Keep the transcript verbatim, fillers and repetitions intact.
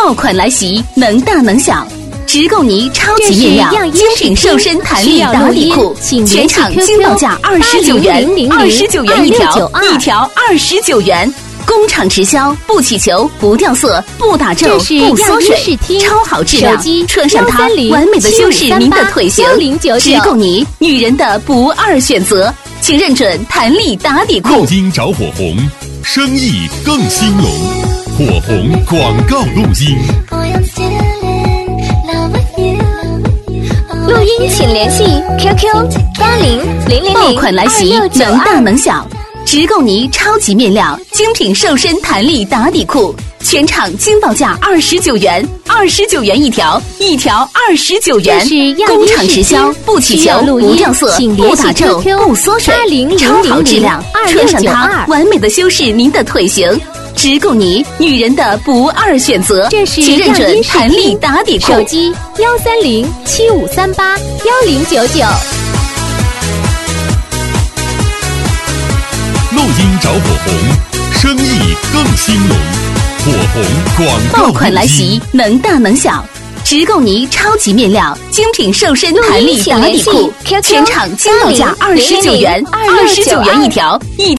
爆款来袭，能大能小。直购泥超级面料精品瘦身弹力打底裤，全场惊报价二十九元，二十九元一条，一条二十九元。工厂直销，不起球，不掉色，不打皱，不缩水，超好质量。穿上它，完美的修饰您的腿型。直购泥，女人的不二选择，请认准弹力打底裤。 肉金找火红，生意更兴隆。火红广告录音。 录音请联系 Q Q 八零零零零爆款来袭，能大能小。直购泥超级面料精品瘦身弹力打底裤，全场惊报价二十九元，二十九元一条，一条二十九元。工厂直销，不起球，不掉色，不打皱，不缩水，超好质量。穿上它，完美的修饰您的腿型。直购泥，女人的不二选择。请认准弹力打底裤。 手机幺三零七五三八幺零九九。 录音找火红，生意更兴隆。火红广告爆款来袭，能大能小。直购泥超级面料精品瘦身弹力打底裤，全场惊报价二十九元，二十九元一条，一